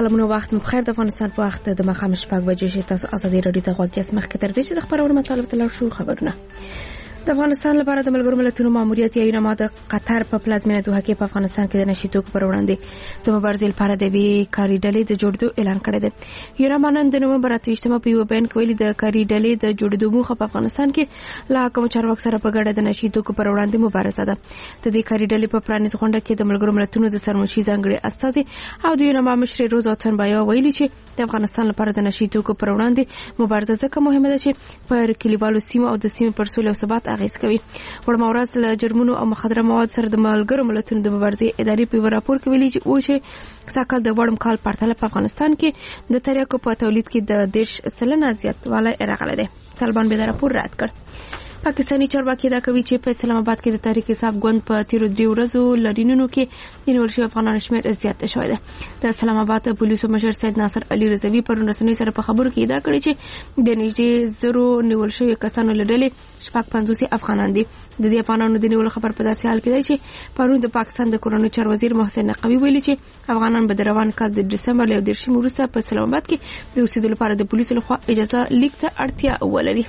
سلامونه وخت مو بخیر. د افغانستان په وخت د مخامخ شپږ بجې شي. تاسو ازادي رادیو ته غوږ یاست. مخکې تر دې چې د خبرونو مطالب تلل شو خبرونه د افغانستان لپاره د ملګرو ملتونو ماموریت یا یونما د قطر په پلازمینه دوحه کې په افغانستان کې د نشي توکو پر وړاندې د مبارزې لپاره د بیکاري ډلې د جوړېدو اعلان کړی دی. یونما نن د نومبر 28مه په یو بیان کې ویلي د کاري ډلې د جوړېدو موخه په افغانستان کې لا کوم چارواکو سره په ګډه د نشي توکو پر وړاندې مبارزه ده. د دې کاري ډلې په پرانیز غونډه کې د ملګرو ملتونو د سرمنشي ځانګړي استازي او د یونما مشر روزا تنبایا ویلي چې د افغانستان لپاره د نشي توکو پر وړاندې مبارزه ځکه مهمه ده چې پر کلیوالو سیمو او د سیمې پر سولې او ثبات اغیز کوي. وړمه ورځ له جرمونو او مخدره مواد سره د ملګرو ملتونو د مبارزې ادارې په راپور کې ویلي چې ساکل د وړم کال پرتله په افغانستان کې د تریاکو په تولید کې د 10% زیاتوالی راغلی دی. طالبان به دا راپور رد کړ. پاکستاني چارواکي دا کوي چې په اسلام آباد کې د تحریک انصاف ګوند په تیرو 3 ورځو لرینونو کې د نیول شوی افغانانو شمېر زیات شوی دی. د اسلام آباد پولیسو مشر سید ناصر علي رضوي پر رسنۍ سره په خبرو کې دا کړی چې د نږدې 0 نیول شوی کسانو لړلې 55 افغانان دي. د دې افغانانو د نیول خبر په داسې حال کې دی چې پرون د پاکستان د کورنۍ چارو وزیر محسن نقوي ویلي چې افغانان به د روان کال د دسمبر له 10 وروسته په اسلام آباد کې د اوسېدو لپاره د پولیسو لخوا اجازه لیک ته اړتیا ولري.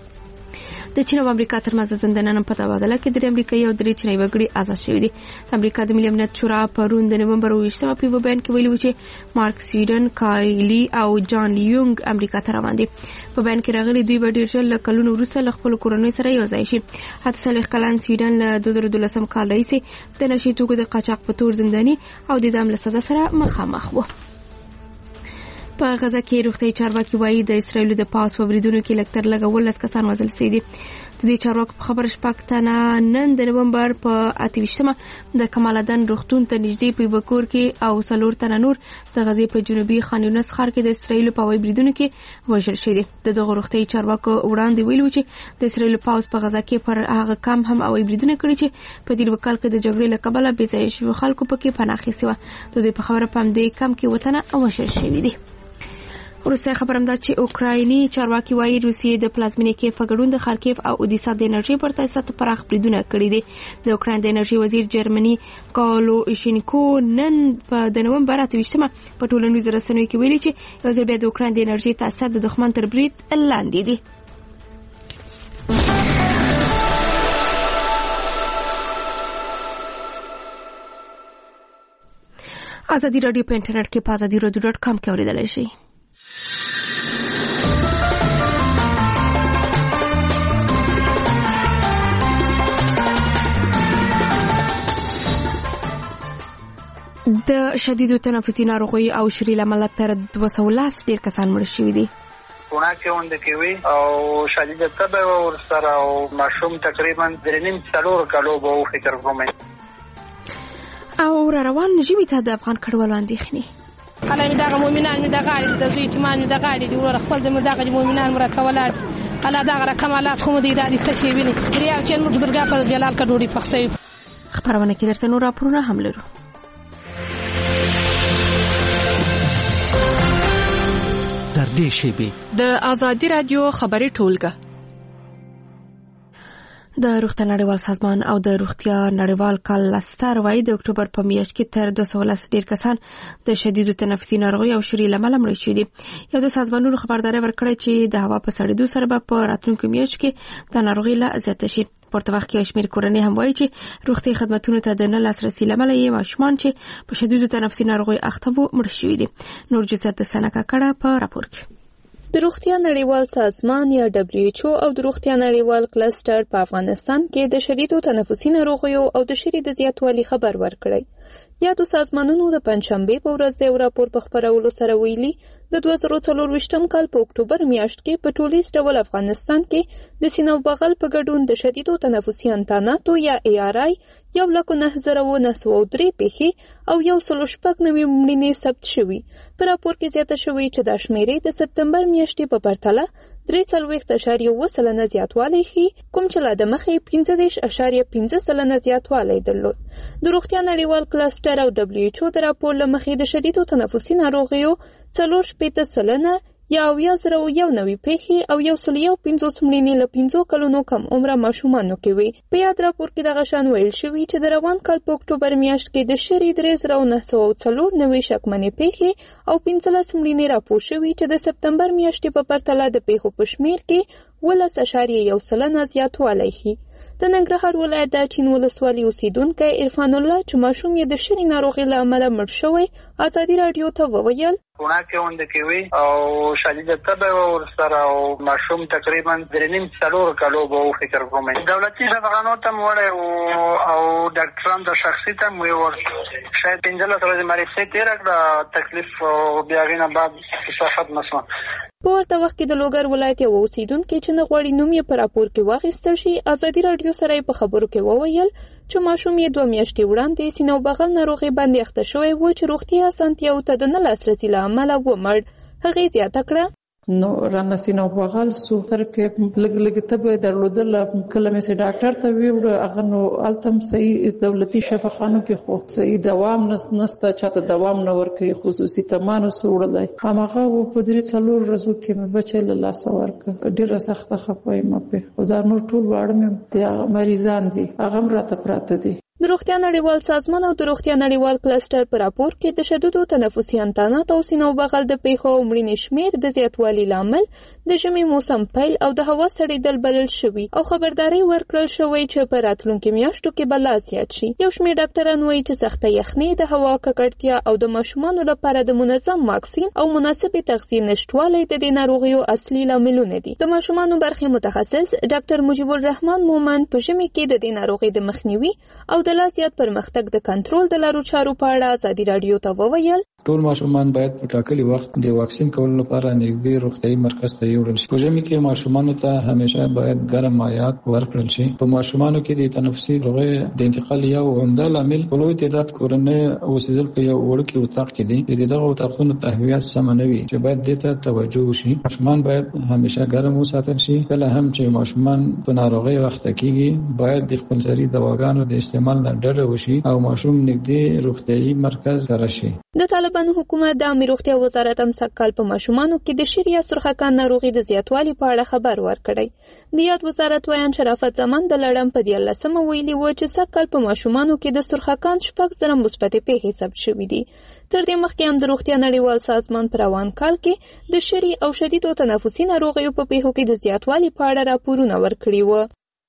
د چین او امریکا ترمنځ زندانانو په تبادله کې د امریکایي او د چینایي وګړي آزاد شوي دي. د امریکا د ملي امنیت شورا پرون د نومبر 28مه په بیان کې ویلي و چې مارک سویډن، کایلی او جان لیونګ امریکا ته روان دي. په بیان کې راغلي دوی به ډېر ژر له کلونو وروسته له خپلو کورنیو سره یو ځای شي. 40 کلن سویډن له 2012 کال راهیسې د نشي توکو د قاچاق په تور زنداني او د اعدام له سزا سره مخامخ و. په غزه کې روغتیايي چارواکي وایي د اسرایل د پاس په بریدونو کې لکتر لګول کسان وژل شوي دي. د دې چارواکو په خبره شپږ تنه نن د نومبر په 28مه د کمالدن روغتون ته نږدې په وکور کې او 4 تنه نور د غزې په جنوبي خان یونس ښار کې د اسرایل په وای بریدونو کې وژل شوي دي. دغه روغتیايي چارواکو وړاندې ویلي چې د اسرایل پاس په غزه کې پر هغه کم هم او بریدونه کړي چې په دې وکال کې د جګړې له کبله بې ځایه شوي خلکو پکې پناه اخیستې وه. د دوی په خبره په همدې کم کې وطنه وژل شوي دي. روسیه خبرم ده چې اوکرایني چارواکي وایي روسیې د پلازمینې کې په ګډون د خارکیف او اودیسا د انرژي پر تاسیساتو پراخ بریدونه کړي دي. د اوکراین د انرژي وزیر جرمني کالوشینکو نن په نومبر 28مه په ټولنیزو رسنیو کې ویلي چې یو ځل بیا د اوکراین د انرژي تاسیسات د دښمن تر برید لاندې دي. ازادي رادیو په انټرنیټ کې په azadiراdio.com کې اوریدلای شئ. د شدیدو تنفسي ناروغیو او شری لامل تر 210 ډیر کسان مړ شوي دي. وناکه وند کوي او شدید تبه ور سره او مشوم تقریبا 3.5 کالو به فکر کوم او روان ژمي ته د افغان کډوالو اندېښنې کله می دغه مؤمنان می دغه د زوی ایمان می دغه دي ور خپل د دغه مؤمنان مرته ولاد کله دغه کمالات خو د ارادي تشویل ریا چې موږ درګه په جلال کا ډوډۍ پخڅوي. خبرونه کې درته نور راپورونه هم لرو. در دې شیبه د ازادي رادیو خبري ټولګه د روغتیا نړیوال سازمان او د روغتیا نړیوال کال لستر وایي د اکتوبر په میاشت کې تر 210 ډیر کسان د شدیدو تنفسي ناروغیو او شری لامل مړ شوي دي. یو د سازمانونو خبرداري ورکړه چې د هوا په سړېدو سره به په راتلونکو میاشتو کې د ناروغۍ لا زیاته شي. پورته وخت کې شمیر کورنۍ هم وایي چې روغتي خدماتونو ته د نه لاسرسي لامل یې ماشومان چې په شدیدو تنفسي ناروغیو اخته وو مړ شوي دي. نور جزئیات د سنکا کړه په راپور کې. د روغتیا نړیوال سازمان یا WHO او د روغتیا نړیوال کلستر په افغانستان کې د شدیدو تنفسي ناروغیو او د شری د زیاتوالي خبر ورکړی. یادو سازمانونو د پنځشنبه په ورځ د راپور په خبرولو سره ویلي د 2024 کال په اکتوبر میاشت کې په ټولیز ډول افغانستان کې د سینو بغل په ګډون د شدیدو تنفسي انتاناتو یا ARI 1,903 پیښې او 196 مړینې ثبت شوي. په راپور کې زیاته شوی چې د شمیرې د سپتمبر میاشتې په پرتله 3.7% زیاتوالی ښیي، کوم چې لا د مخې 15.5% زیاتوالی درلود. د روغتیا نړیوال کلستر او WHO د راپور له مخې د شدیدو تنفسي ناروغیو 4.8% یا 2001 پیښې او 151 مړینې له 5 کلونو کم عمره ماشومانو کې وي. په یاد راپور کې دغه شان ویل شوي چې د روان کال په اکتوبر میاشت کې د شری 3994 شکمنې پیښې او 15 مړینې راپور شوي چې د سپتمبر میاشتې په پرتله د پیښو په شمیر کې 12.1% زیاتوالی ښيي. د ننګرهار ولایت د اچین ولسوالۍ اوسیدونکی عرفان الله چې ماشوم یې د شری ناروغۍ له امله مړ شوی ازادي راډیو ته وویل ونه کې وي او شدید تبه ورسره او ماشوم تقریبا 3.5 کالو به فکر کوم دولتي دغانو ته وړه او ډاکټران د شخصي ته مو ور شاید 15 ورځې مریض تیر کړ تکلیف او بیا غینه بعد صحت مسو. په ورته وخت کې د لوګر ولایت یو اوسیدونکی چې نه غواړي نوم یې په راپور کې واخیستل شي ازادي راډیو سره په خبرو کې وویل چې ماشوم یې 2 میاشتې وړاندې سینه او بغل ناروغي باندې اخته شوی و چې روغتیا اسانتیاو ته د نه لاسرسي له امله ومړ. هغې زیاته کړه نو رانه سینه بغل سو سر کې لګ تبه درلودل کله مې سي ډاکټر ته ویل هغه نو التم صحیح دولتي شفاخانو کې خو صحیح دوام نسته چاته دوام نه ورکي خصوصي تمانو سوړلای هغه په دې څلور ورځو کې مې بچی له لاس ورک ډیره سخته خپای مې په خدای نور ټول واړم ته مریضان دي هغه راته پراته دي. د روغتیا نړیوال سازمان او د روغتیا نړیوال کلستر په راپور کې د شدیدو تنفسي انتانات او سینه او بغل د پیښو او مړینې شمیر د زیاتوالي لامل د ژمي موسم پیل او د هوا سړېدل بلل شوي او خبرداري ورکړل شوې چې په راتلونکو میاشتو کې به لا زیات شي. یو شمېر ډاکټران وایي چې سخته یخنۍ د هوا ککړتیا او د ماشومانو لپاره د منظم واکسین او مناسبې تغذیې نشتوالی د دې ناروغیو اصلي لاملونه دي. د ماشومانو برخې متخصص ډاکټر مجيب الرحمن مومن په ژمي کې د دې ناروغۍ د مخنیوي او د لا زیات پرمختګ د کنټرول د لارو چارو په اړه ازادي راډیو ته وویل ټول ماشومان باید په ټاکلي وخت د واکسین کولو لپاره نږدې روغتیايي مرکز ته یوړل شي. په ژمي کې ماشومانو ته همیشه باید ګرم مایعات ورکړل شي. په ماشومانو کې د تنفسي ناروغیو د انتقال یو عمده لامل په لوی تعداد کورنۍ اوسېدل په یو وړوکي اتاق کې دي. د دغه اتاقونو تهویه سم نه وي چې باید دې ته توجه وشي. ماشومان باید همیشه ګرم وساتل شي. کله هم چې ماشومان په ناروغۍ وخت کېږي باید د خپلسري دواګانو د استعمال نه ډډه وشي او ماشوم نږدې روغتیايي مرکز ته راشي. د طالبانو حکومت د عامه روغتیا وزارت هم سږکال په ماشومانو کې د شری یا سرخکان ناروغي د زیاتوالي په اړه خبر ورکړی. د یاد وزارت وایي شرافت زمان د لړم په 13 ویلي و چې سږکال په ماشومانو کې د سرخکان 6 مثبتې پیښې ثبت شوې دي. تر دې مخکې هم د روغتیا نړیوال سازمان په روان کال کې د شری او شدیدو تنفسي ناروغیو په پیښو کې د زیاتوالي په اړه راپورونه ورکړي وو.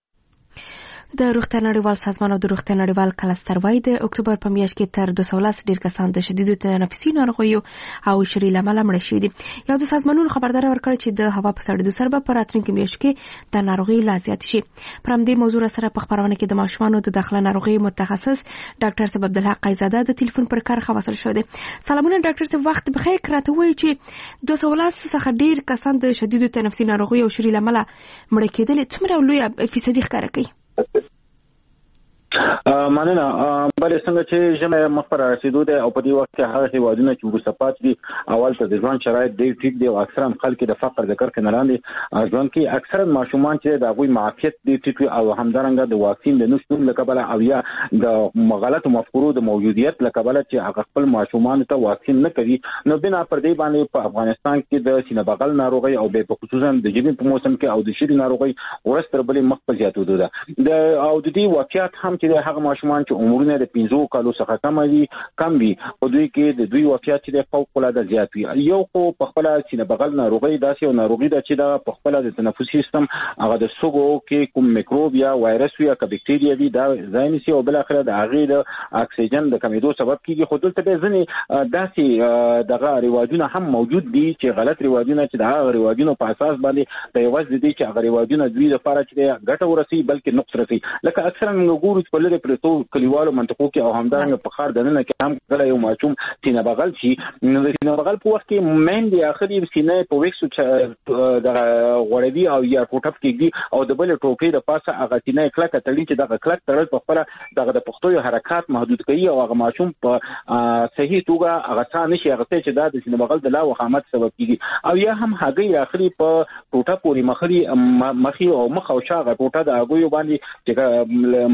د روغتیا نړیوال سازمان او د روغتیا نړیوال کلستر وايي د اکتوبر په میاشت کې تر 210 ډیر کسان د شدیدو تنفسي ناروغیو او شری لامل مړه شوي دي. یو د سازمانونو خبردار ورکړ چې د هوا په سړېدو سره په راتلونکي میاشت کې د ناروغي لا زیات شي. پر همدې موضوع سره په خبرونه کې د ماشومانو د داخله ناروغي متخصص ډاکټر صاحب عبدالحق قیزاده د ټلیفون پر کار خواصل شو دي. سلامونه ډاکټر صاحب، وخت بخیر. کراته وایي چې 210 څخه ډیر کسان د شدیدو تنفسي ناروغي او شری لامل مړه کېدل څومره لوی فیصدي ښکاره کوي؟ مننه. بل څنګه چې ژمه مخ پر رسیدو ده او په دې وخت کې هغه هیوادونه چې وروسته پاتې دي اول ته د ژوند شرایط ډېر ټیټ دي او اکثرا خلک د فقر ذکر کې نه لاندې ژوند کې اکثرا ماشومان چې د غوي معافیت ډېر ټیټ او همدارنګه د واکسین د نشټون لکبله او یا د غلطو مفکورو د موجودیت لکبله چې هغه خپل ماشومان ته واکسین نه کوي. نو بنا پر دې باندې په افغانستان کې د سینه بغل ناروغي او به خصوصا د ژمي په موسم کې او د شری ناروغي ورستر بلې مخ په زیاتېدو ده. د او د دې واقعیت هم چې هغه ماشومان چې عمرونه د 15 کالو څخه کم وي په دوی کې د دوی واقعیت چې فوق العاده زیات وي. یو خو په خپل سینه بغل ناروغي داسې او ناروغي ده چې دا په خپل د تنفسي سیستم هغه د سوګو کې کوم میکروب یا وایرس یا بکټیریا وي دا ځای نشي او بل اخر د هغه د اکسیجن د کمیدو سبب کیږي. خو دلته به ځنې داسې دغه رواجونه هم موجود دي چې غلط رواجونه چې د رواجونو په اساس باندې د یوازې دي چې هغه رواجونه دوی لپاره چې ګټه ورسي بلکې نقص رسي. لکه اکثرا موږ ګورو چې په لری پرتو کلیوالو منطقو کې او همدارنګه په خار دننه کې هم کله یو ماشوم سینه بغل شي. نو د سینه بغل په وخت کې مین دی اخري سینه په وښو د غوړوي او یا کوټپ کېږي او د بل ټوکې د پاسه هغه سینه کلک تړي چې دغه کلک تړل په خپل دغه د پښتو حرکات محدود کوي او هغه ماشوم په صحیح توګه هغه څه نشي هغه چې دا د سینه بغل د لا وخامت سبب کیږي. او یا هم هغه اخري په ټوټه پوري مخري او مخ او شاغه ټوټه د هغه باندې چې مخلي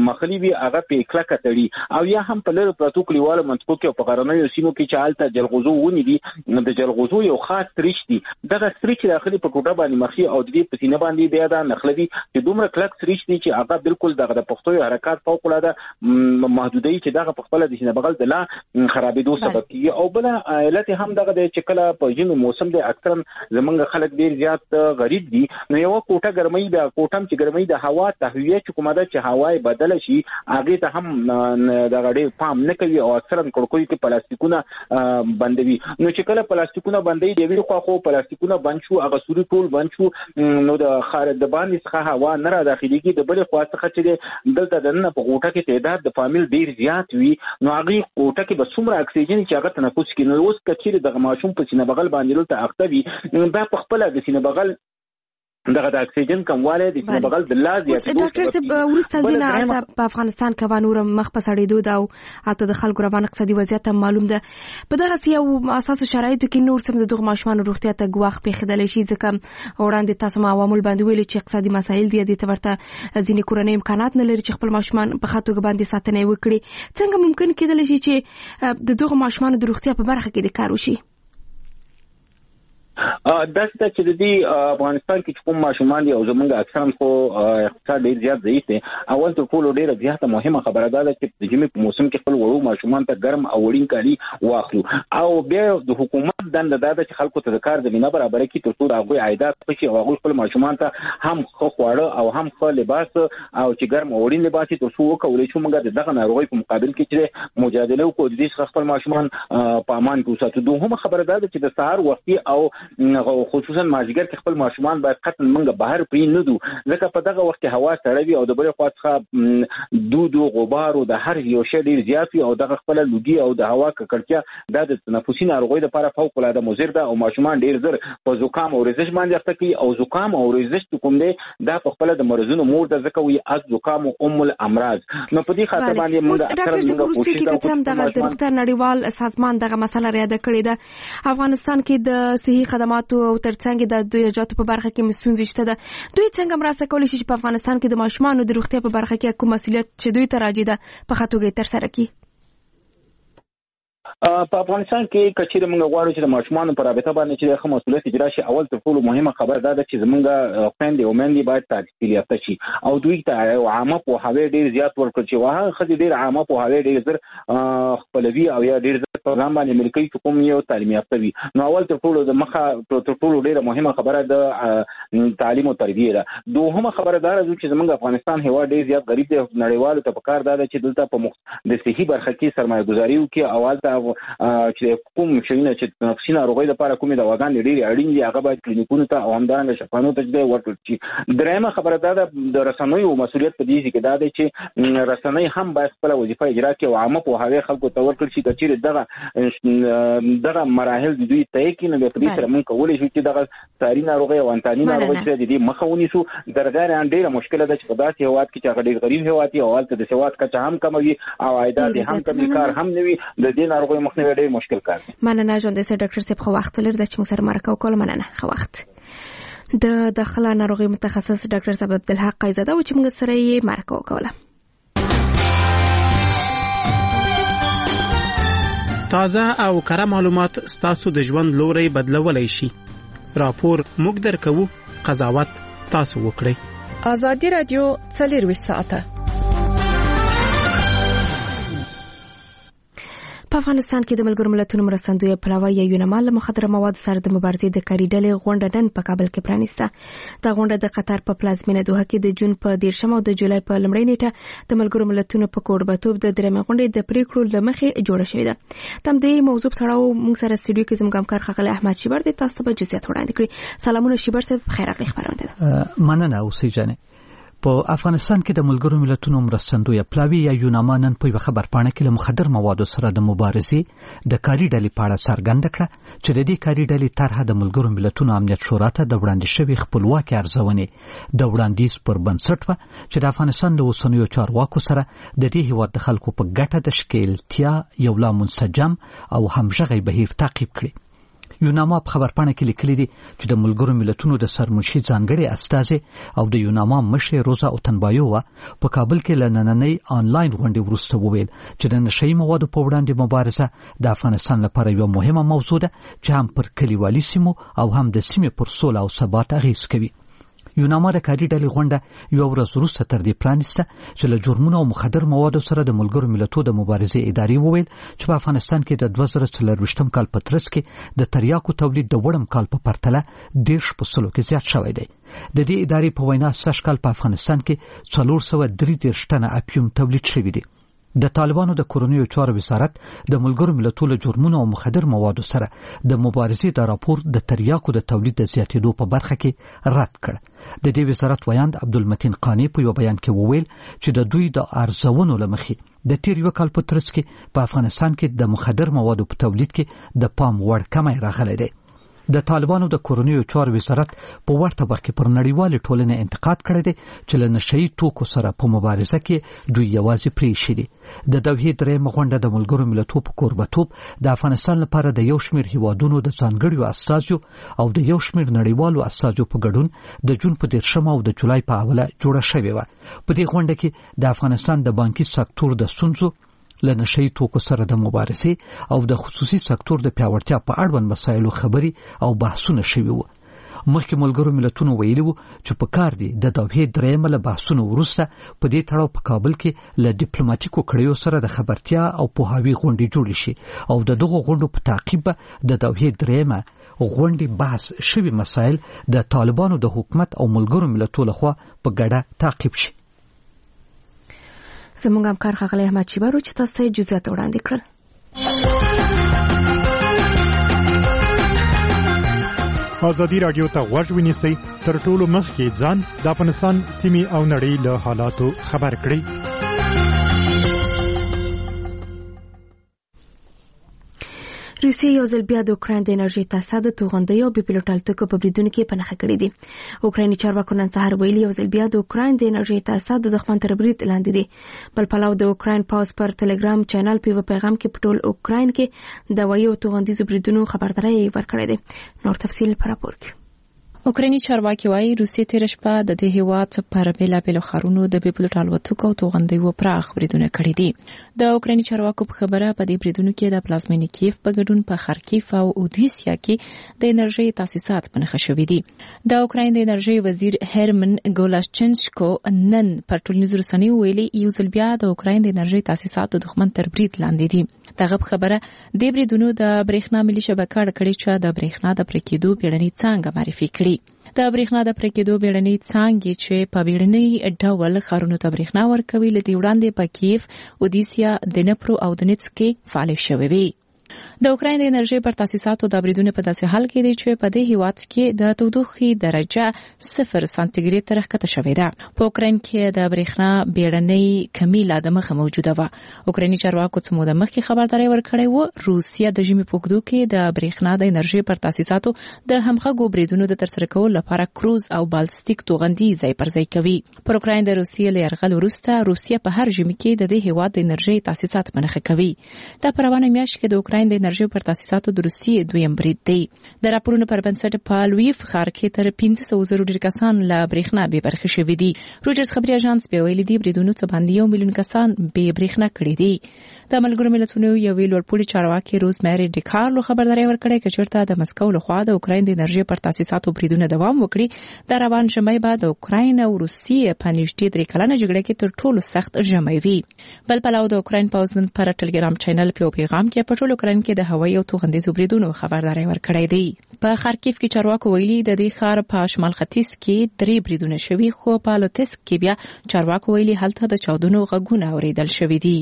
وي هغه په کلکه تړي او یا هم په لږ پروتو کلیوالو منطقو کې او په غرنیو سیمو کې چې حالت جلغوزو ونی دي د جلغوزو یو خاص تریش دي دغه تریش داخلي په کوټه باندې مخي او د دې په سینه باندې بیا دا نخلوي چې دومره کلک تریش دي چې هغه بالکل دغه د پښتو حرکت فوق العاده محدودي چې دغه په خپل د سینه بغل د لا خرابېدو سبب کیږي او بل علت هم دغه د چکله په ژمي موسم د اکثرا زمونږ خلک ډیر زیات غریب دي نو یو کوټه ګرمۍ د کوټم چې ګرمۍ د هوا تهویه چې کومه ده چې هوای بدل شي هغه ته هم دغه ډیر پام نه کوي او اکثرا کړکوي کې پلاستیکونه بندوي نو چې کله پلاستیکونه بندوي دی ویل خو پلاستیکونه بند شو هغه سوري ټول بند شو نو د خارج د باندې څخه هوا نه را داخليږي د بل خوا څخه چې دلته دنه په غوټه کې تعداد د فامیل ډیر زیات وي نو هغه غوټه کې به څومره اکسیجن چې هغه تنفس کوي نو اوس کچېره د ماشوم په سینه بغل باندې دلته اختوي دا په خپل د سینه بغل دغه د اکسیجن کمواله د سینه بغل د لازم ډاکټر صاحب ورسته دینه په افغانستان کې ونور مخ په سړېدو دا او اته د خلکو روان اقتصادي وضعیت معلوم ده په دغه سیاسي او اساسي شرایطو کې نور سم د دغه ماشومان روغتیا ته ګواښ پیښیدل شي ځکه وړاندې تاسو ما عوامل باندې ویل چې اقتصادي مسایل دي د تورته ځینې کورنۍ امکانات نه لري چې خپل ماشومان په خاطر باندې ساتنه وکړي څنګه ممکن کېدل شي چې د دغه ماشومان د روغتیا په برخه کې د کار وشي داسته چې د دې افغانستان کې کوم ماشومان دي او زمونږ اکثرا خو اقتصاد ډیر زیات ضعیف دي اول ته ټول ډیره زیاته مهمه خبره ده چې د جمی په موسم کې خپل وړو ماشومان ته ګرم او وړین کالي واخلو او بیا د حکومت دنده ده چې خلکو ته د کار زمينه برابر کړي تر څو هغه عایدات پکې او هغه خپل ماشومان ته هم خو خواړه او هم خو لباس او چې ګرم او وړین لباس تر څو وکولای شو موږ دغه ناروغي په مقابل کې چې مجادله وکړو د دې خپل ماشومان په امان کې وساتو دوه خبره ده چې د سهار وختي او خصوصا ماجګر کې خپل ماشومان باید قطن منګه بهر پرې نه دو ځکه په دغه وخت کې هوا سړه وي او د بل خوا څخه دود او غبار او د هر یو شی ډیر زیات وي او دغه خپل لوګي او د هوا ککړتیا د تنفسي ناروغیو لپاره فوق العاده مضر ده او ماشومان ډیر زر په زکام او رزش باندې اخته کوي او زکام او رزش کوم دی دا په خپل د مرزونو مور د ځکه وي از زکام او الامراض نو په دې خاطر باندې موږ اکثر موږ دغه د روغتیا نړیوال سازمان دغه مسله ریاده کړې ده افغانستان کې د صحي خدماتو او ترڅنګ د دویجاتو په برخه کې مسونځ شته ده دوی څنګه مرسته کولی شي چې په افغانستان کې د ماشومانو د روغتیا په برخه کې کوم مسؤلیت چې دوی ته راځي ده په خاطر تر سره کی په افغانستان کې کچېره موږ غواړو چې د ماشومانو پر رابطه باندې چې د مسؤلیت اجرا شي اول تر ټولو مهمه خبره ده چې زمونږ خويندې او مېندې باید تحصیل یافته شي او دوی ته عامه په هغه ډیر زیات ورکړي چې واه خدي ډیر عامه په هغه ډیر زر خپلوي او یا ډیر زر پروګرام باندې ملکی کوم یو تعلیم یافته وي نو اول تر ټولو د مخه تر ټولو ډیره مهمه خبره ده تعلیم او تربیه ده دوهمه خبره ده چې زمونږ افغانستان هوا ډیر زیات غریب دی نړیوالو ته پکار ده چې دلته په د صحي برخه کې سرمایه گذاري وکړي اول ته چې کوم شینه چې نفسي ناروغي لپاره کومې دواګان لري اړین دي هغه باید کلینیکونو ته او همدارنګه شفاهانو ته چې ورکړل شي درېمه خبره ده د رسنیو مسؤلیت په دې کې ده چې رسنۍ هم باید خپل وظیفه اجرا کړي او عامه په هغه خلکو ته ورکړل شي چې دغه مراحل د دوی ته کې نه په دې سره موږ کولای شو چې دغه ساري ناروغي او انتاني ناروغي چې د دې مخه ونیسو درګار ډیره مشکله ده چې په داسې هواد کې چې هغه ډیر غریب هواد دي او حالت د سواد کچه هم کم وي او عایدات هم کم کار هم نه وي د دې ناروغي مخنیوي ډیر مشکل کار دی مننه ژوند سره ډاکټر صاحب خو وخت لري چې موږ سره مرکه وکړو مننه خو وخت د داخله ناروغي متخصص ډاکټر صاحب عبدالحق قیزاده او چې موږ سره یې مرکه وکړه تازه او کره معلومات ستاسو د ژوند لوري بدلولای شي راپور موږ درکو قضاوت تاسو وکړئ ازادي رادیو 24 ساعته په افغانستان کې د ملګرو ملتونو مرستندوی پلاوی یا یونمال له مخدره مواد سره د مبارزې د کاري ډلې غونډه نن په کابل کې پرانیسته دا غونډه د قطر په پلازمینه دوحه کې د جون په 10 او د جولای په لومړۍ نیټه د ملګرو ملتونو په کوربتوب د درېمې غونډې د پریکړو لمخې جوړه شوې ده تم دې موضوع سره موږ سره استودیو کې زموږ همکار خغل احمد شیبر د تاسو په جزئیات وړاندې کړی سلامونه شیبر صاحب خیر اغلی خبرونه ده مننه اوسې جانې په افغانستان کې د ملګرو ملتونو مرستندوی پلاوی یا یونامان نن په خبر پاڼه کې له مخدر موادو سره د مبارزې د کاري ډلې په اړه څرګنده کړه چې د دې کاري ډلې طرحه د ملګرو ملتونو امنیت شورا ته د وړاندې شوی خپلواکي ارزونې د وړاندیز پر بنسټ و چې د افغانستان د اوسنیو چارواکو سره د دې هیواد د خلکو په ګټه د شکلتیا یو لا منسجم او همغږی بهیر تعقیب کړي یوناما په خبرپاڼه کې لیکلي دي چې د ملګرو ملتونو د سرمنشي ځانګړي استازي او د یوناما مشر روزا اوتنبایووا په کابل کې لنننۍ آنلاین غونډې وروسته وویل چې د نشئی موادو په وړاندې مبارزه د افغانستان لپاره یو مهمه موضوع ده چې هم پر کلیوالي سیمو او هم د سیمې پر سوله او ثبات اغیز کوي. یوناما د کاري ډلې غونډه یو ورځ وروسته تر دې پرانیسته چې له جرمونو او مخدر موادو سره د ملګرو ملتونو د مبارزې ادارې وویل چې په افغانستان کې د 2024 کال په ترڅ کې د تریاکو تولید د وړم کال په پرتله 10% کې زیات شوی دی. د دې ادارې په وینا سږ کال په افغانستان کې 433 ټنه اپیوم تولید شوی دی. د طالبانو د کورنیو چارو وزارت د ملګرو ملتونو جرمونو او مخدر موادو سره د مبارزې د راپور د تریاکو د تولید د زیاتېدو په برخه کې رد کړ. د دې وزارت ویاند عبدالمتین قانی په یو بیان کې وویل چې د دوی د ارزونو لمخې د تیر یو کال په ترڅ کې په افغانستان کې د مخدر موادو په تولید کې د پام وړ کمی راغلی دی. د طالبانو د کورنیو چارو وزارت په ورته وخت کې پر نړیوال ټولنې انتقاد کړی دی چې له نشئی توکو سره په مبارزه کې دوی یوازې پریښي دي. د دوحې درېیمه غونډه د ملګرو ملتونو په کوربتوب د افغانستان لپاره د یو شمېر هیوادونو د ځانګړیو استازو او د یو شمېر نړیوالو استازو په ګډون د جون په 10 او د جولای په اوله جوړه شوې وه. په دې غونډه کې د افغانستان د بانکي سکتور د ستونزو له نشئی توکو سره د مبارزې او د خصوصي سکتور د پیاوړتیا په اړوند مسایلو خبري او بحثونه شوي وو. مخکې ملګرو ملتونو ویلي وو چې په کار دي د دوحې درېیمه له بحثونو وروسته په دې تړاو په کابل کې له ډیپلوماټیکو کړیو سره د خبرتیا او پوهاوي غونډې جوړې شي او د دغو غونډو په تعقیب د دوحې درېیمه غونډې بحث شوي مسایل د طالبانو د حکومت او ملګرو ملتونو لخوا په ګډه تعقیب شي. زموږ همکار ښاغلی احمد شیبارو چې تاسو ته جزئیات وړاندې کړل. ازادي راډیو ته غوږ ونیسئ تر ټولو مخکې ځان د افغانستان سیمې او نړۍ له حالاتو خبر کړئ. روسیه یو ځل بیا د اوکراین د انرژي تاسیس د توغندیو او بې پیلوټ الوتکو په بریدونو کې پنهخه کړې دي. اوکرایني چارواکو نن سهار ویلي یو ځل بیا د اوکراین د انرژي تاسیس د دښمن تر برید لاندې دي. بل پلو د اوکراین پاوز پر ټلګرام چینل په پیغام کې په ټول اوکراین کې د وایي او توغندیزو بریدونو خبرداري ورکړې ده. نور تفصیل پر راپور کې. اوکرایني چارواکي وايي روسیه تیر شپه د دې هیواد پر بیلابېلو ښارونو د بې پیلوټ الوتکو او توغندیو پراخ بریدونه کړي دي. د اوکرایني چارواکو په خبره په دې بریدونو کې د پلازمینې کیف په ګډون په خارکیف او اودیسیا کې د انرژي تاسیسات پنهخه شوي دي. د اوکراین د انرژي وزیر هرمن ګولاشچنسکو نن پر ټولنیزو رسنیو ویلي یو ځل بیا د اوکراین د انرژي تاسیسات د دښمن تر برید لاندې دي. دغه خبره د بریدونو د برېښنا ملي شبکه کړي چې د برېښنا د پرکېدو بیړنۍ څانګه معرفي کړي. د برېښنا د پرکېدو بیړنۍ څانګې چې په بیړنۍ ډول ښارونو ته برېښنا ورکوي له دې وړاندې په کیف، اودیسیا، دنپرو او دونیتسک کې فعال شوي وي. د اوکراین د انرژي پر تاسیساتو د بریدونو په داسې حال کې دي چې په دې هیواد کې د تودوخې درجه 0 سانتیګریډ ته راښکته شوې ده. په اوکراین کې د برېښنا بیړنۍ کمی لا د مخه موجوده وه. اوکرایني چارواکو څه موده مخکې خبرداری ورکړی و روسیه د ژمي په اوږدو کې د برېښنا د انرژي پر تاسیساتو د همغږو بریدونو د ترسره کولو لپاره کروز او بالستیک توغندي ځای پر ځای کوي. پر اوکراین د روسیې له یرغل وروسته روسیه په هر ژمي کې د دې هیواد د انرژي تاسیسات پنهخه کوي. دا په روانه میاشت کې د اوکراین د انرژي پر تاسیساتو د روسیې دویم برید دی. د راپورونو پر بنسټ په لویف ښار کې تر 500,000 ډیر کسان له برېښنا بې برخې شوي دي. روجرز خبري اژانس بیا ویلي دي بریدونو څخه باندې 1 میلیون کسان بې برېښنا کړي دي. د ملګرو ملتونو یو لوړپوړي چارواکي روزمری ډیکارلو خبرداری ورکړی چې چېرته د مسکو لخوا د اوکراین د انرژي پر تاسیساتو بریدونه دوام وکړي د روان ژمي بعد د اوکراین او روسیې په نږدې 3 کلنه جګړه کې تر ټولو سخت ژمي وي. بل پلو د اوکراین پاوز نن پر ټلګرام چینل په پیغام کې په ټول اوکراین کې د هوایي او توغندیزو بریدونو خبرداری ورکړی دی. په خارکیف کې چارواکو ویلي د دې ښار په شمال ختیځ کې 3 بریدونه شوي خو په لوتسک کې بیا چارواکو ویلي هلته د چاودنو غږونه اوریدل شوي دي.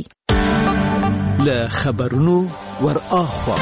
له خبرونو ور اخوا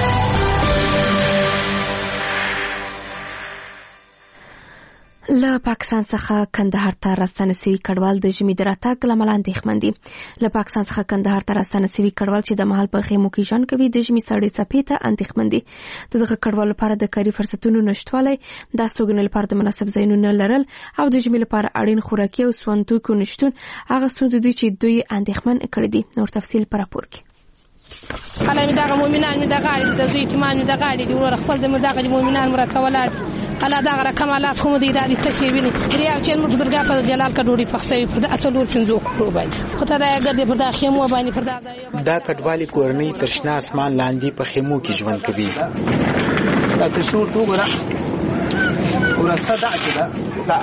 له پاکستان څخه کندهار ته راستنه سوي کډوال د ژمي د راتګ له امله اندېښمن دي. له پاکستان څخه کندهار ته راستنه سوي کډوال چې د مهال په خیمو کې ژوند کوي د ژمي سړې څپې ته اندېښمن دي. دغه کډوالو لپاره د کاري فرصتونو نشټوالی، د استوګنې لپاره د مناسب ځایونو نه لرل او د ژمي لپاره اړین خوراکي او سون توکو نشتون هغه ستونزې دي چې دوی اندېښمن کړي دي. نور تفصیل پر راپور کې. کله مې دغه مؤمنان مې د غاړې د زوی یتیمان مې د غاړې دي وروره خپل د دغه مؤمنان مې راته ولاړ کله دغه کمالات خو مو دي دا دي تشې ویني ریاو چې موږ درګه په جلال کا ډوډۍ پخسوي پر د اڅلور پنځو کړو باندې خو ته دا ګرځي پر د خیمو باندې پر دا کډوالي کورنۍ تر شنه اسمان لاندې په خیمو کې ژوند کوي. دا تشور تو ګره ورسته دا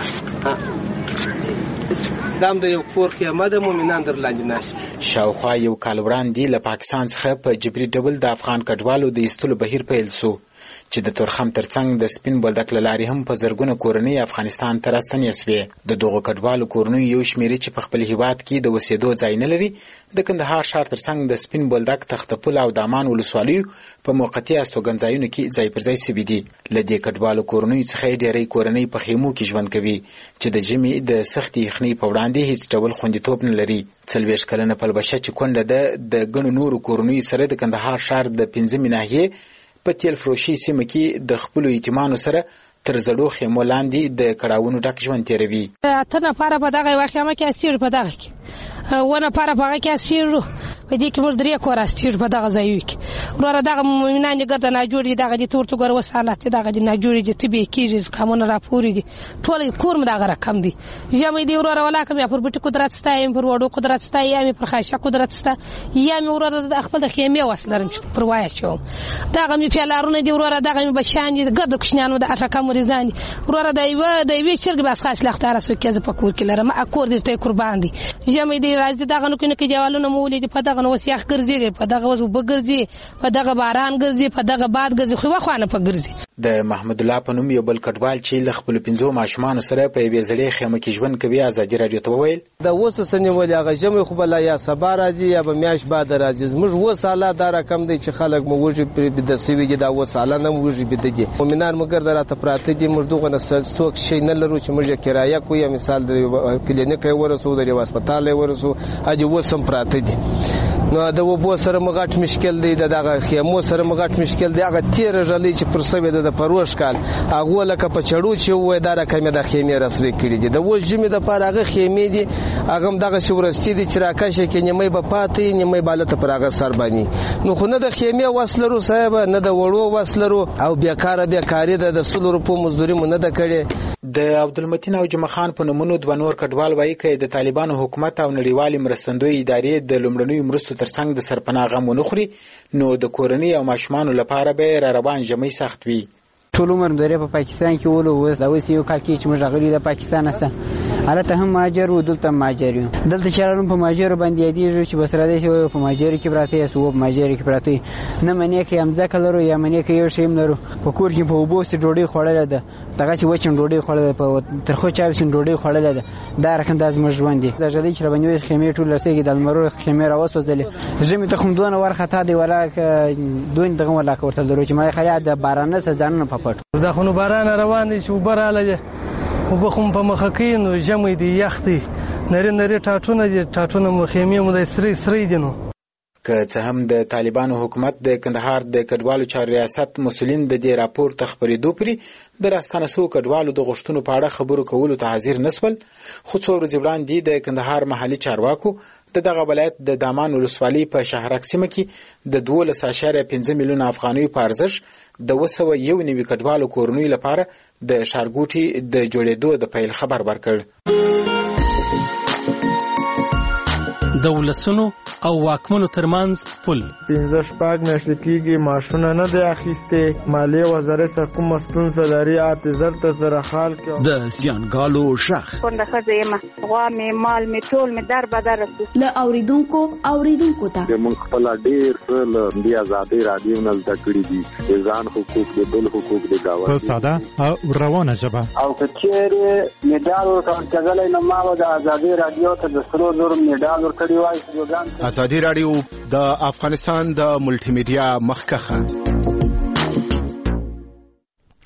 دام د یو کور خیمه د مؤمنان در لاندې ناشته. شاوخوا یو کال وړاندې له پاکستان څخه په جبري ډول د افغان کډوالو د ایستلو بهیر پیل شو چې د تورخم ترڅنګ د سپین بولدک له لارې هم په زرګونه کورنۍ افغانستان ته راستنې شوې. د دغو کډوالو کورنۍ یو شمېر چې په خپل هیواد کې د اوسېدو ځای نه لري د کندهار ښار ترڅنګ د سپین بولدک تختپل او دامان ولسوالیو په موقتي استوګنځایونو کې ځای پر ځای شوي دي. له دې کډوالو کورنۍ څخه ډېری کورنۍ په خیمو کې ژوند کوي چې د ژمي د سختې یخنۍ په وړاندې هیڅ ډول خوندیتوب نه لري. 40 کلنه پلبشه چې کونډه ده د ګڼو نورو کورنیو سره د کندهار ښار د 15 ناحیې په تیل فروشي سیمه کې د خپلو یتیمانو سره تر زړو خیمو لاندې د کړاوونو ډک ژوند تېروي. ته نفره په دغه یوه خیمه کې اسیر په دغه کې و نفره په هغه کې اسیر په دې کې موږ 3 کور اسیر په دغه ځایو کې وروره دغه مؤمنان یې ګرده ناجوړي دغه دي تور ګوره اوس حالات دغه دي ناجوړي دي طبي کېږي زکامونه راپورې دي ټول کور مې دغه رقم دي ژمی دی وروره ولاکه مې پر بټي قدرت ستا یم پر وړو قدرت ستا یا مې پر خایشه قدرت ستا یا مې وروره د خپل د خیمې وس لرم چې پر وایه چوم دغه مې پیلارونه دي وروره دغه مې بشان دي ګرده کوچنیانو د اتکه مریضان دي وروره د یوې چرګ بس خاص لختاره سو کې په کور کې لرم اکور دې ته قربان دي ژمی دی راځي دغه نو کې جوالونه مولې په دغه نو سیاخ ګرځي په دغه وځو بګرځي په دغه باران ګرځي په دغه باد ګرځي خو واخوانه په ګرځي. د محمد الله په نوم یو بل کډوال چې له خپل 15 ماشومان سره په یوې ځلې خیمه کې ژوند کوي ازادي رادیو ته وویل دا وسه سنیول هغه جمع خو بل یا سبا راځي یا به میاش بعد راځي موږ وساله دا رقم دی چې خلک مو وږي په د سوي دا وساله نه وږي بدګي مؤمنان مګر دراته پراته دي موږ دغه څوک شي نه لرو چې موږ کرایه کوی مثال د کلینیک ورسو د هسپتال ورسو اجي وسم پراته دي نو د وبو سره مغاټ مشکل دی دغه خیمو سره مغاټ مشکل دی هغه تیر ژلې چې پر سوي د پروش کال هغه لکه په چړو چې وای دا رقم د خیمې رسوي کړی دي د وژمې د پاره هغه خیمې دي هغه دغه شورستی دي چې راکاشه کې نیمه به پاتې نیمه بالته پر هغه سر باندې نو خو نه د خیمې وسلرو صاحب نه د وړو وسلرو او بیکاری د 100 روپو مزدوري مونږ نه کړي. د عبدالمتین او جمع خان په نومونو د نور کډوال وایي چې د طالبانو حکومت او نړیوالې مرستندوی ادارې د لومړنیو مرستو ترڅنګ د سرپناه غم ونه خوري نو د کورنۍ او ماشومانو لپاره به را روان ژمی سخت وي. ټول عمر دوی په پاکستان کې ولو اوس دا اوس یو کال کې چې موږ غړي د پاکستان اسه البته هم ماجر و دلته ماجر یو دلته چارون په ماجر باندې یادېږي چې بسره دې شو په ماجر کې براته سو په ماجر کې براته نه منې کې امځه کلرو یا منې کې یو شیم لرو په کور کې په وبوست ډوډۍ خوړل ده دغه چې وچن ډوډۍ خوړل په ترخو چا سین ډوډۍ خوړل ده دا رقم د ازمر ژوند دي دا ژلې چې باندې خیمې ټول لسېږي د المرو خیمې راوسوځلې ژمي ته کوم دونه ور خطا دی ولا دوین دغه ولا کوته درو چې ما خیا د بارانه سزان نه پپټ دا خو باران روان دي چې وبراله وبخم په مخکین او ژمي دی یختي نری ټاټونه مخیمې مو د سری دي نو که څه هم د طالبانو حکومت د کندهار د کډوالو چارو ریاست مسولین د دې راپور ته خبرېدو پرې د راستانه سو کډوالو د غوښتنو په اړه خبرو کولو ته حاضر نسول خو څو ورځې وړاندې د کندهار محلي چارواکو دغه ولایت د دامان ولسوالۍ په شهرک سیمه کې د 12.5 میلیون افغانیو په ارزښت د 201 کډوالو کورنیو لپاره د ښارګوټي د جوړېدو د پیل خبر ورکړ. د ولسونو او واکمنو ترمنځ پل 15 میاشتې کېږي معاشونه نه دی اخیستې مالیې وزارت سره کومه ستونزه لري اعتذار ته سره حال کې د زیانګالو شخ کونډه ښځه یم غوا مې مال مې ټول مې در بدر له اوریدونکو ته موږ خپل ډېر څه له دې ازادۍ رادیو نه زده کړي دي د ځان حقوق د بل حقوق د گاونډي په ساده او روانه ژبه او کچېرې میډال ورکړل کېدلای نو ما د ازادۍ رادیو ته د 100 میډال ورکړی وای. ازادي رادیو د افغانستان د ملټي میډیا مخکخه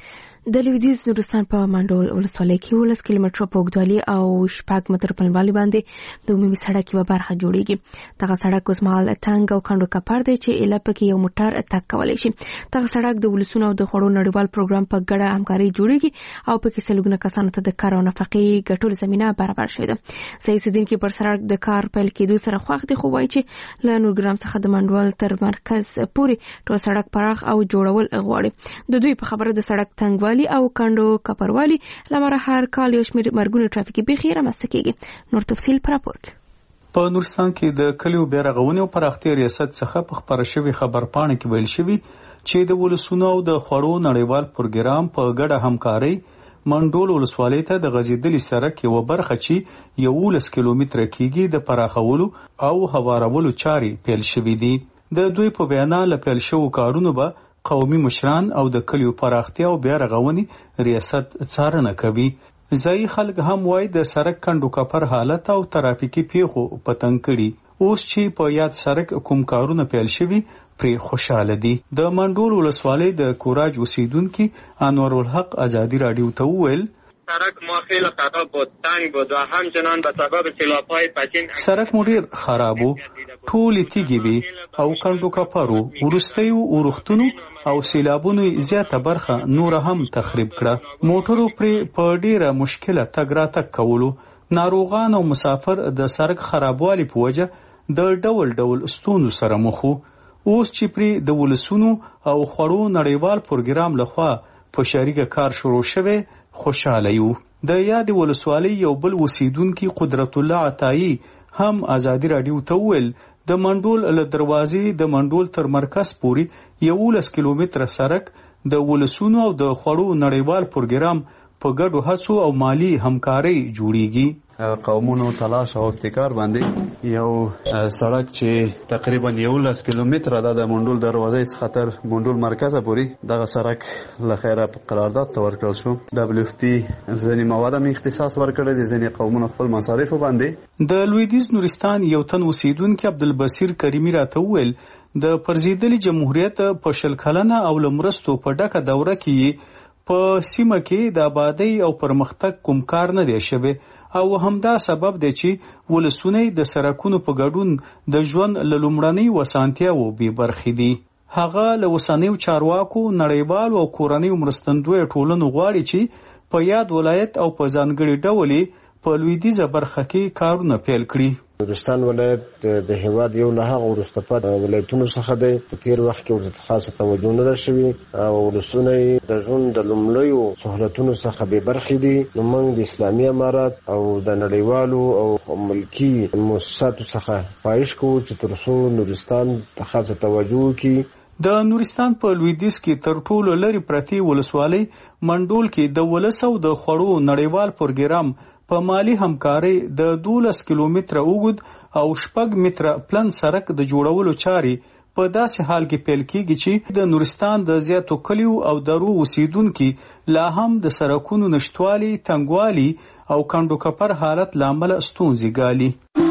د لویدیځ نورستان په منډول ولسوالۍ کې 19 کیلومتره په اوږدوالي او 6 متره په لنډوالي باندې د عمومي سړک یوه برخه جوړیږي. دغه سړک اوس مهال تنګ او کندو کپر دی چې ایله پکې یو موټر تګ کولی شي. دغه سړک د ولسونو او د خوړو نړیوال پروګرام په ګډه همکاري جوړیږي او پکې سلګونه کسانو ته د کار او نفقې ګټلو زمینه برابر شوې ده. ځایي اوسېدونکي پر سړک د کار پیل کېدو سره خوښ دي، خو وایي چې له نورګرام څخه د منډول تر مرکز پورې ټول سړک پراخ او جوړول غواړي. د دوی په خبره د سړک تنګوالي او کندو کپروالي لمره هر کال یو شمېر مرګونه ټرافیکي پیښې رامنځته کیږي. نور تفصیل پر راپور کې. په نورستان کې د کلیو بیا رغونې او پراختیا ریاست څخه په خبره شوی خبرپاڼه کې ویل شوی چې د ولسونو او د خوړو نړیوال پروګرام په ګډه همکاري منډول ولسوالۍ ته د غځېدلي سړک یوه برخه چې 11 کیلومتره کېږي د پراخولو او هوارولو چارې پیل شوې دي. د دوی په وینا له پیل شوو کارونو به قومي مشران او د کلیو پراختیا او بیا رغونې ریاست څارنه کوي. ځایي خلک هم وایي د سړک کندو کپر حالت او ترافیکي پیښو په تنګ کړي. اوس چې په یاد سړک کوم کارونه پیل شوي پرې خوشاله دي. د منډول ولسوالۍ د کوراج اوسیدونکي انور الحق ازادي رادیو ته وویل سرک ما خیلی خراب بود، تنگ بود و همچنان به سبب سیلاب‌های پچین سرک مو ډیر خراب و، ټولې تیږې وې او کندو کپرو، وروستیو اورښتونو او سیلابونو زیاته برخه نور هم تخریب کړه. موټرو پرې په ډیره مشکله تګ راتګ کولو. ناروغان او مسافر د سرک خرابوالي په وجه د ډول ډول ستونزو سره مخ وو. اوس چې پرې د ولسونو او خوړو نړیوال پروګرام لخوا په شریکه کار شروع شوی خوشاله یو. د یاد ولسوالۍ یو بل اوسیدونکي قدرت الله عطایی هم ازادي رادیو ته وویل د منډول له دروازې د منډول تر مرکز پورې 11 کیلومتره سړک د ولسونو او د خوړو نړیوال پروګرام په ګډو هڅو او مالی همکارۍ جوړیږي. قومونو تلاش او ابتکار باندې یو سړک چې تقریبا 11 کیلومتره د منډول دروازې څخه تر منډول مرکز پورې دغه سړک له خیره په قرارداد ته ورکړل شو. WFP ځینې مواد هم اختصاص ورکړی دي، ځینې قومونو خپل مصارفو باندې. د لویدیځ نورستان یو تن اوسیدونکي عبدالبصیر کریمي راته وویل د پرزیدلي جمهوریت په 20 کلنه او لمرستو په ډکه دوره کې په سیمه کې د آبادی او پرمختګ کوم کار نه دی شوی او همدا سبب دی چې ولسونه د سرکونو په ګډون د ژوند له لومړنۍ وسانتیاوو بې برخې دي. هغه له اوسنیو چارواکو، نړیوالو او کورنیو مرستندویو ټولنو غواړي چې په یاد ولایت او په ځانګړي ډول په لویدیځه برخه کې کارونه پیل کړي. نورستان ولایت د هیواد یو له هغو وروسته پاتې ولایتونو څخه دی. په تیر وخت کې ورته خاصه توجه نه ده شوې او ولسونه د ژوند د لومړیو سهولتونو څخه بې برخې دي. نو موږ د اسلامي امارات او د نړیوالو او ملکي مؤسساتو څخه خواهش کوو چې تر څو نورستان ته خاصه توجه وکړي. د نورستان په لویدیځ کې تر ټولو لري پرتی ولسوالۍ منډول کې د ولس او د خوړو نړیوال پروګرام په مالی همکارۍ د 12 کیلومتره اوږد او 6 متره پلن سړک د جوړولو چارې په داسې حال کې پیل کیږي چې د نورستان د زیاتو کلیو او درو اوسیدونکي لا هم د سړکونو نشټوالي، تنګوالي او کندو کپر حالت لامل ستونزې ګالي.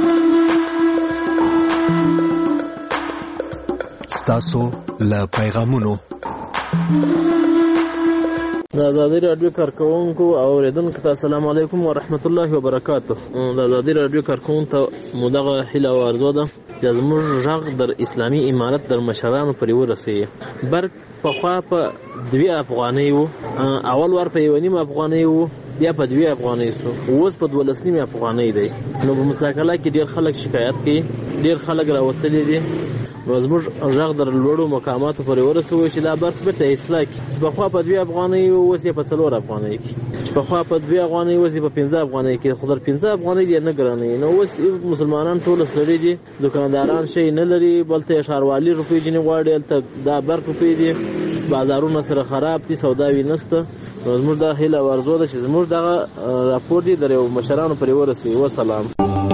ستاسو له پیغامونو د ازادي رادیو کارکونکو او اوریدونکو ته السلام علیکم ورحمت الله وبرکاته. د ازادي رادیو کارکونکو ته مدغه هیله او ارزو ده چې زموږ غږ در اسلامي امارت در مشرانو پورې ورسیږي. برق پخوا په 2 افغانۍ وو، اول ور په 1.5 افغانۍ وو، بیا په 2 افغانۍ سو، اوس په 12.5 افغانۍ دی. نو په مساکله کې ډیر خلک شکایت کوي، ډیر خلک راوتلي دي. نو زموږ غږ در لوړو مقاماتو پورې ورسوي چې دا برق بیرته اصلاح کړي. چې پخوا په 2 افغانۍ اوس یې په 4 افغانۍ کې، چې پخوا په 2 افغانۍ اوس یې په 15 افغانۍ کې، خو در 15 افغانۍ دې نه ګرانوي. نو اوس مسلمانان ټول سړي دي، دکانداران شي نه لري، بلته ښاروالي روپۍ جنې غواړي، هلته دا برق روپۍ دي، بازارونه سره خراب دي، سوداوي نشته. نو زموږ دا هیله او ارزو ده چې زموږ دغه راپور دي در مشرانو پورې ورسوي. وسلام.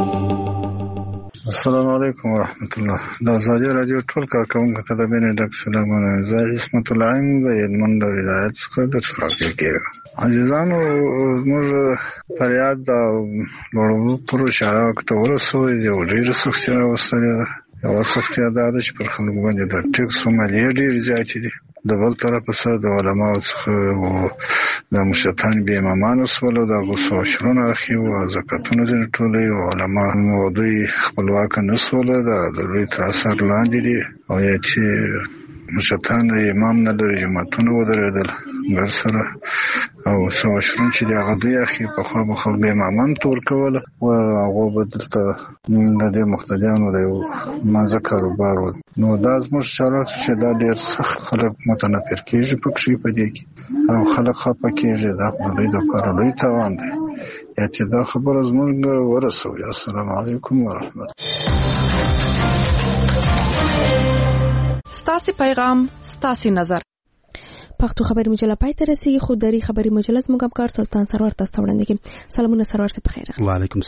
السلام علیکم ورحمت الله. د ازادي رادیو ټول کارکونکو ته د مینې ډک سلامونه. زه عصمت الله یم د هلمند ولایت څخه د سراکې کېږم. عزیزانو زموږ فریاد د لوړو پرو اشاره ته ورسوي. یو ډېره سختي راوستلې ده. یوه سختیا دا ده چې پر خلکو باندې د ټکسو مالیې ډېرې زیاتې دي د بل طرف سره د علماو څخه د مشتان به امامان وسول د غوسو شرونه اخی او زکاتونه د ټولې علما موضوع خپلواک نسول د لوی تاثیر لاندې دي او چې مشتان امام نه لري جماعتونه ودرېدل ګر سره او سواشرون چې د غدوی اخی په خوا بخل به امامان تور کول او هغه بدلته د دې مقتدیانو د مازه کاروبار نو دا زموږ شرایط چې دا ډېر سخت خلک متنفر کیږي په کښې په دې کې او خلک خپه کیږي دا په دوی د کار لوی تاوان دی یا چې دا خبره زموږ ورسوي. السلام علیکم ورحمت. ستاسو پیغام ستاسو نظر. پښتو خبري مجله پای ته رسیدي. خو دری خبري مجله زموږ همکار سلطان سرور تاسو وړاندې کوي. سلامونه سرور څه بخیر. وعلیکم